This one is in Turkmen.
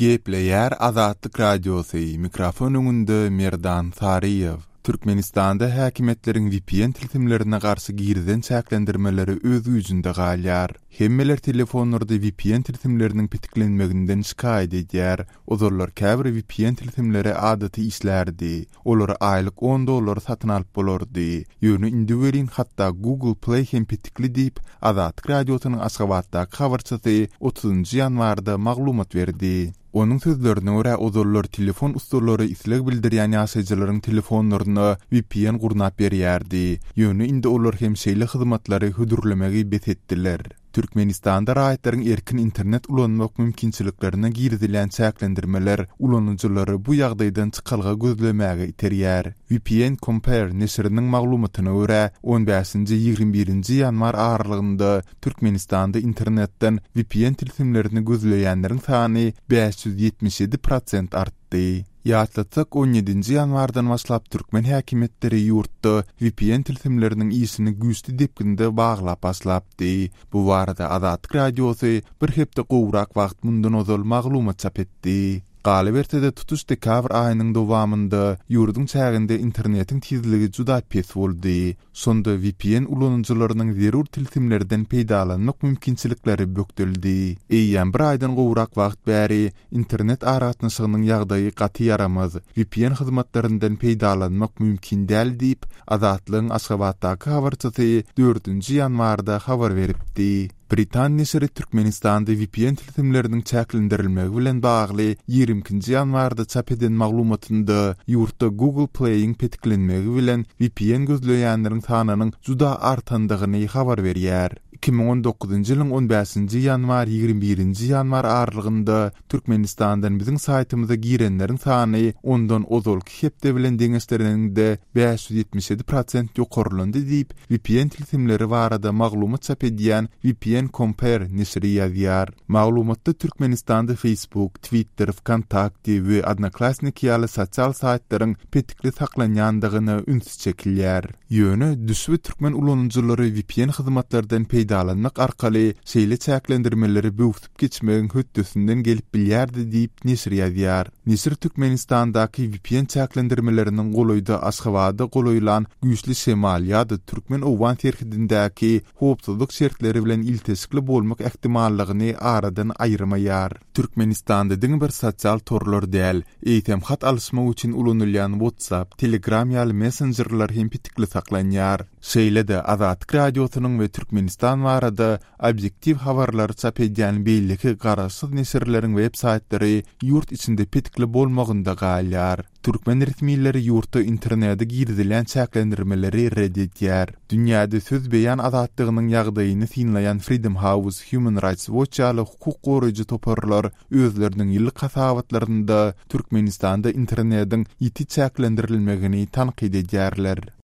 Gepleyer Azatlyk Radiosu mikrofon öňünde Merdan Sariyew. Türkmenistanda häkimetleriň VPN tiltimlerine garşy girden çäklendirmeleri öz güýjünde galýar. Hemmeler telefonlarda VPN tiltimleriniň pitiklenmeginden şikayet edýär. Ozarlar käbir VPN tiltimleri adaty işlärdi. Olara aýlyk $10 satyn alyp bolardy. Ýöne indi werin hatda Google Play hem pitikli diýip Azatlyk Radiosynyň Aşgabatdaky habarçysy 30 ýanwarda maglumat berdi. Onun sözlerine göre ozarlar telefon usturları isleg bildirýän ýaşaýjylaryň telefonlaryna VPN gurnap berýärdi. Ýöne indi olar hem şeýle hyzmatlary hödürlemegi betetdiler. Türkmenistanda raýatlaryň erkin internet ulanmak mümkinçiliklerine girdilen çäklendirmeler ulanıcılary bu ýagdaýdan çykalga gözlemäge iterýär. VPN Compare nesriniň maglumatyna görä 15-21 ýanwar aralygynda Türkmenistanda internetden VPN tiltimlerini gözleýänleriň sany 577% artdy. Ýatlatsak 17 ýanwardan başlap türkmen häkimetleri ýurtda VPN tiltimleriniň ýysyny güýçli depkinde baglap başlapdy. Bu barada Azatlyk Radiosy bir hepde gowrak wagt mundan ozal maglumat çap etdi. Galibertede tutuş dekabr aýynyň dowamında ýurduň çäginde internetiň tezligi juda pes boldy. Sonda VPN ulanıcılarynyň zerur tiltimlerden peýdalanmak mümkinçilikleri bökdildi. Eýýän bir aýdan gowrak wagt bäri internet aratnaşygynyň ýagdaýy gaty yaramaz. VPN hyzmatlaryndan peýdalanmak mümkin däl diýip Azatlygyň Aşgabatdaky habarçysy 4-nji ýanwarda habar beripdi. Britan nesiri Türkmenistanda VPN tiltimleriniň çäklendirilmegi bilen bagly 20-nji ýanwarda çap eden maglumatynda ýurtda Google Play'iň petiklenmegi bilen VPN gözleýänleriň sanynyň juda artandygyny habar berýär. 2019-njy ýylyň 15-nji ýanwar 21-nji ýanwar aralygynda Türkmenistandan biziň saýtymyza girenleriň sany ondan ozalky hepde bilen deňeşlerinde 577% ýokarlandy diýip VPN tiltimleri barada maglumat çap edýän VPN Compare nesri ýazýar. Maglumatda Türkmenistanda Facebook, Twitter, Vkontakte we Odnoklassniki ýaly sosial saýtlaryň petikli saklanýandygyny üns çekilýär. Ýöne düşbe türkmen ulanıcılary VPN hyzmatlardan peýdalanmak arkaly şeýle çäklendirmeleri böwüp geçmegiň hötdesinden gelip bilýärdi diýip nesir ýazýar. Nesir Türkmenistandaky VPN çäklendirmeleriniň golaýda Aşgabatda golaýylan güýçli şemal ýa-da türkmen owan terhidindäki howpsuzlyk şertleri bilen iltesikli bolmak ähtimallygyny aradan aýyrmaýar. Türkmenistanda diň bir sosial torlar däl, eýtem hat alışmak üçin ulanylýan WhatsApp, Telegram ýaly messengerler hem pitikli saklanýar. Şeýle-de Azatlyk Radiosynyň we Türkmenistan barada objektiv habarlary çap edýän beýleki garaşsyz nesirleriň web saýtlary ýurt içinde pitikli bolmagynda galýar. Türkmen resmiýetleri ýurtda internetde girdilen çäklendirmeleri reddetýär. Dünýäde söz beýan azatlygynyň ýagdaýyny sinlaýan Freedom House, Human Rights Watch ýaly hukuk goraýjy toparlar özleriniň ýyllyk hasabatlarynda Türkmenistanda internetiň ýiti çäklendirilmegini tanqid edýärler.